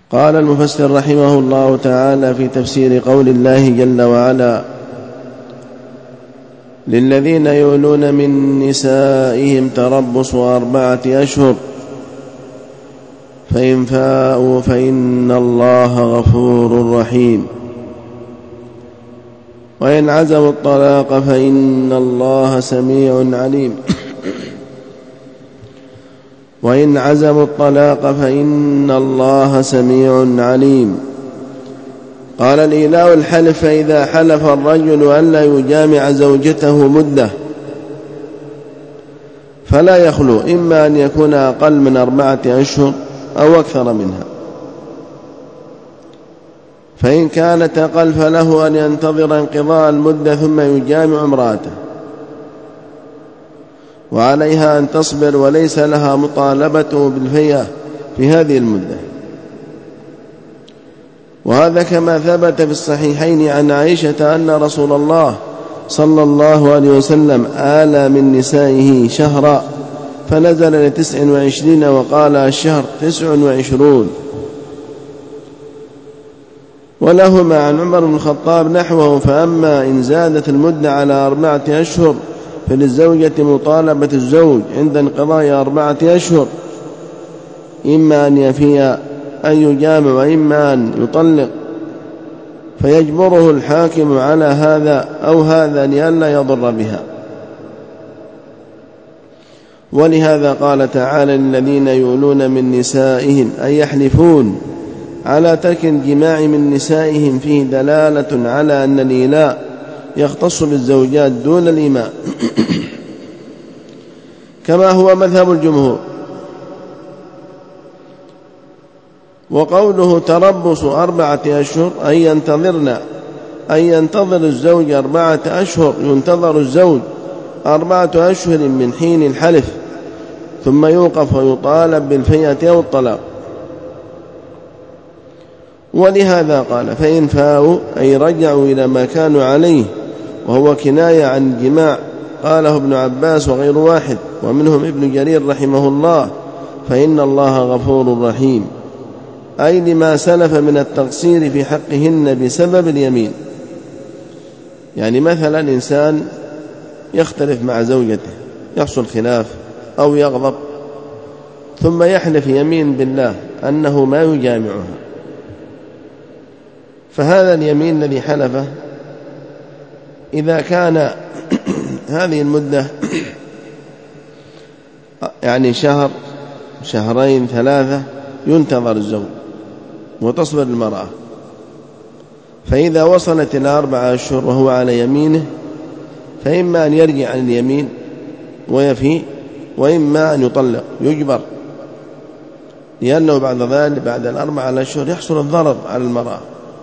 قال المفسر رحمه الله تعالى في تفسير قول الله جل وعلا: للذين يؤلون من نسائهم تربص 4 أشهر فإن فاءوا فإن الله غفور رحيم، وإن عزموا الطلاق فإن الله سميع عليم. وإن عزموا الطلاق فإن الله سميع عليم. قال: الإيلاء الحلف، فإذا حلف الرجل ألا يجامع زوجته مدة فلا يخلو، إما أن يكون أقل من 4 أشهر أو أكثر منها، فإن كانت أقل فله أن ينتظر انقضاء المدة ثم يجامع امرأته، وعليها أن تصبر وليس لها مطالبته بالفيئة في هذه المدة. وهذا كما ثبت في الصحيحين عن عائشة أن رسول الله صلى الله عليه وسلم آلى من نسائه شهرا فنزل ل29 وقال الشهر 29. ولهما عن عمر بن الخطاب نحوه: فأما إن زادت المدة على 4 أشهر فللزوجة مطالبة الزوج عند انقضاء 4 أشهر، إما أن يفي أن يجامع وإما أن يطلق، فيجبره الحاكم على هذا أو هذا لئلا يضر بها. ولهذا قال تعالى: للذين يؤلون من نسائهم أي يحلفون على ترك الجماع من نسائهم، فيه دلالة على أن الإيلاء يختص بالزوجات دون الإماء كما هو مذهب الجمهور. وقوله تربص 4 أشهر أي ينتظر الزوج 4 أشهر، ينتظر الزوج 4 أشهر من حين الحلف، ثم يوقف ويطالب بالفيئة أو الطلاق. ولهذا قال: فإن فاءوا أي رجعوا إلى ما كانوا عليه، وهو كناية عن الجماع. قاله ابن عباس وغير واحد، ومنهم ابن جرير رحمه الله: فإن الله غفور رحيم، أي لما سلف من التقصير في حقهن بسبب اليمين. يعني مثلا إنسان يختلف مع زوجته، يحصل خلاف أو يغضب، ثم يحلف يمين بالله أنه ما يجامعها، فهذا اليمين الذي حلفه إذا كان هذه المدة يعني شهر 2 3 ينتظر الزوج وتصبر المرأة، فإذا وصلت إلى 4 أشهر وهو على يمينه فإما أن يرجع عن اليمين ويفي، وإما أن يطلق يجبر، لأنه بعد ذلك بعد 4 أشهر يحصل الضرر على المرأة.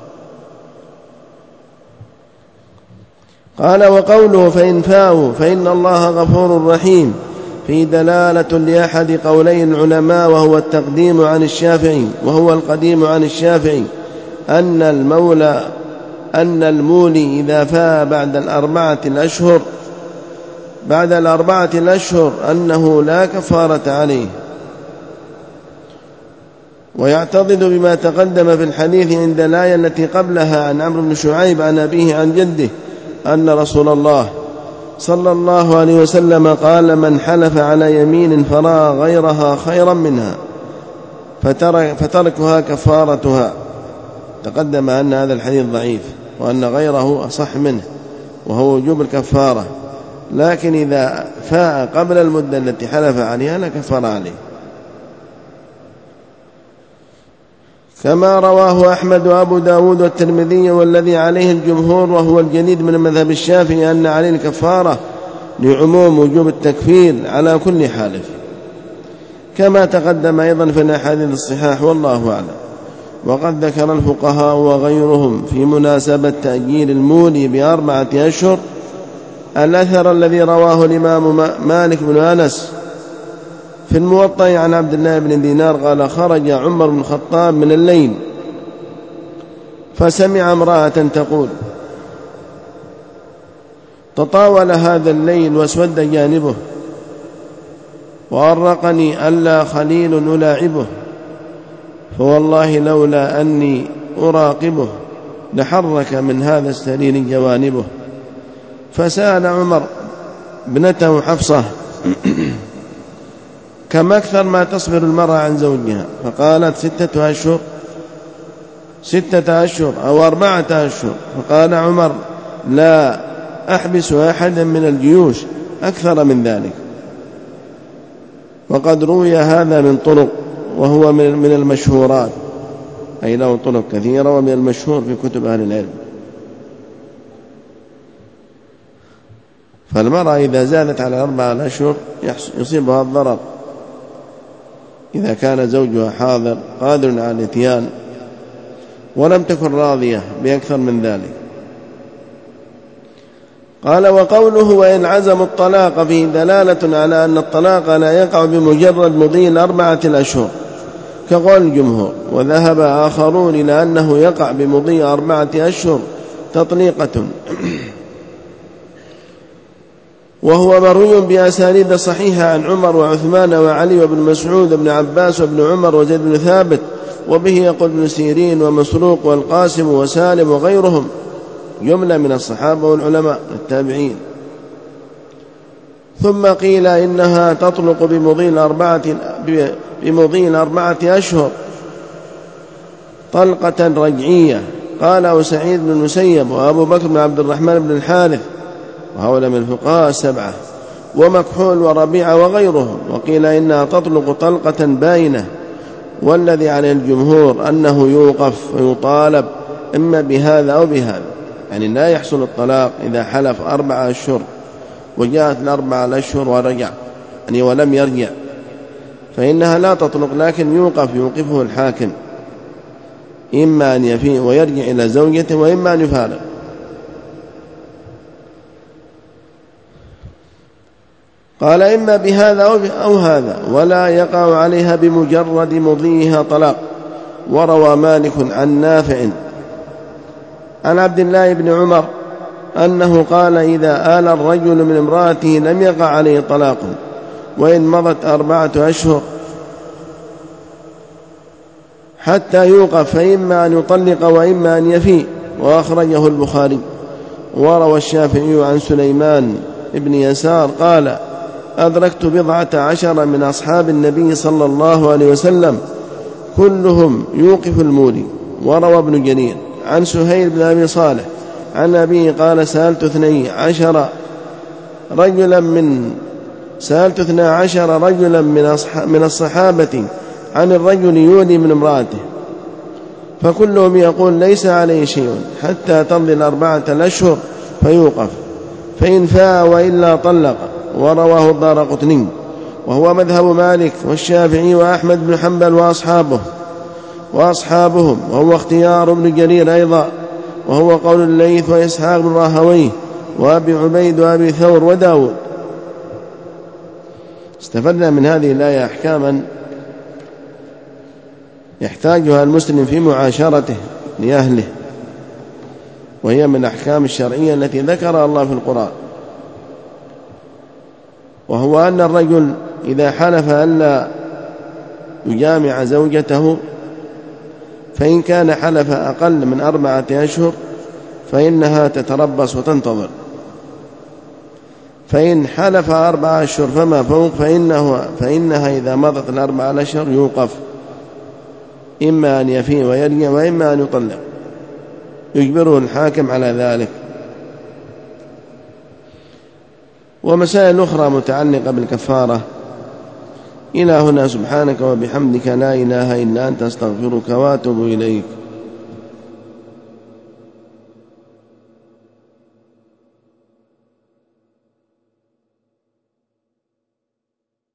قال: وقوله فإن فاءوا فإن الله غفور رحيم، في دلالة لأحد قولي العلماء، وهو التقديم عن الشافعي، وهو القديم عن الشافعي، أن المولي إذا فاء بعد 4 أشهر أنه لا كفارة عليه. ويعتضد بما تقدم في الحديث عند الآية التي قبلها عن عمرو بن شعيب عن أبيه عن جده أن رسول الله صلى الله عليه وسلم قال: من حلف على يمين فرأى غيرها خيرا منها فتركها كفارتها. تقدم أن هذا الحديث ضعيف، وأن غيره أصح منه، وهو وجوب الكفارة، لكن إذا فاء قبل المدة التي حلف عليها لا كفارة عليه، كما رواه أحمد وأبو داود والترمذي، والذي عليه الجمهور وهو الجديد من مذهب الشافعي أن عليه الكفارة لعموم وجوب التكفير على كل حالف، كما تقدم أيضا في الأحاديث الصحاح، والله أعلم. وقد ذكر الفقهاء وغيرهم في مناسبة تأجيل المولي ب4 أشهر الأثر الذي رواه الإمام مالك بن أنس في الموطأ عن عبد الله بن دينار قال: خرج عمر بن الخطاب من الليل فسمع امرأة تقول: تطاول هذا الليل واسود جانبه، وأرقني ألا خليل ألاعبه، فوالله لولا أني أراقبه لحرك من هذا السرير جوانبه. فسأل عمر ابنته حفصة كم أكثر ما تصبر المرأة عن زوجها؟ فقالت 6 أشهر 6 أشهر أو 4 أشهر. فقال عمر لا أحبس أحدا من الجيوش أكثر من ذلك. وقد روي هذا من طرق، وهو من المشهورات، أي له طرق كثيرة، ومن المشهور في كتب أهل العلم. فالمرأة إذا زادت على 4 أشهر يصيبها الضرر إذا كان زوجها حاضر قادر على الإتيان ولم تكن راضية بأكثر من ذلك. قال: وقوله وإن عزموا الطلاق فيه دلالة على أن الطلاق لا يقع بمجرد مضي 4 أشهر كقول الجمهور. وذهب آخرون إلى أنه يقع بمضي 4 أشهر تطليقة، وهو مروي بأسانيد صحيحة عن عمر وعثمان وعلي وابن مسعود وابن عباس وابن عمر وزيد بن ثابت، وبه يقول ابن سيرين ومسروق والقاسم وسالم وغيرهم، جملة من الصحابة والعلماء التابعين. ثم قيل إنها تطلق بمضي 4 أشهر طلقة رجعية. قاله سعيد بن المسيب وأبو بكر بن عبد الرحمن بن الحارث، وهؤلاء من الفقهاء 7، ومكحول وربيعة وغيرهم. وقيل إنها تطلق طلقة باينة، والذي عليه الجمهور أنه يوقف ويطالب إما بهذا أو بهذا، يعني لا يحصل الطلاق إذا حلف 4 أشهر وجاءت 4 أشهر ورجع، يعني ولم يرجع، فإنها لا تطلق، لكن يوقفه الحاكم، إما أن يفيء ويرجع إلى زوجته، وإما أن يفارق. قال: إما بهذا أو هذا، ولا يقع عليها بمجرد مضيها طلاق. وروى مالك عن نافع عن عبد الله بن عمر أنه قال: إذا آل الرجل من امرأته لم يقع عليه طلاق وإن مضت 4 أشهر حتى يوقف، فإما أن يطلق وإما أن يفيء. وأخرجه البخاري. وروى الشافعي عن سليمان بن يسار قال: أدركت 14 من أصحاب النبي صلى الله عليه وسلم كلهم يوقف المولي. وروى ابن جرير عن سهيل بن أبي صالح عن أبيه قال: سألت 12 رجلا من الصحابة عن الرجل يولي من امرأته، فكلهم يقول ليس عليه شيء حتى تمضي 4 أشهر فيوقف، فإن فاء وإلا طلق. ورواه الدارقطني. وهو مذهب مالك والشافعي وأحمد بن حنبل وأصحابهم، وهو اختيار ابن جرير أيضا، وهو قول الليث وإسحاق بن راهويه وأبي عبيد وأبي ثور وداود. استفدنا من هذه الآية أحكاما يحتاجها المسلم في معاشرته لأهله، وهي من الأحكام الشرعية التي ذكرها الله في القرآن. وهو أن الرجل إذا حلف ألا يجامع زوجته، فإن كان حلف أقل من 4 أشهر فإنها تتربص وتنتظر، فإن حلف 4 أشهر فما فوق فإنها إذا مضت 4 أشهر يوقف، إما أن يفيء ويرجع وإما أن يطلق، يجبره الحاكم على ذلك. ومسائل أخرى متعلقة بالكفارة. إلى هنا، سبحانك وبحمدك لا إله إلا أنت، أستغفرك وأتوب إليك.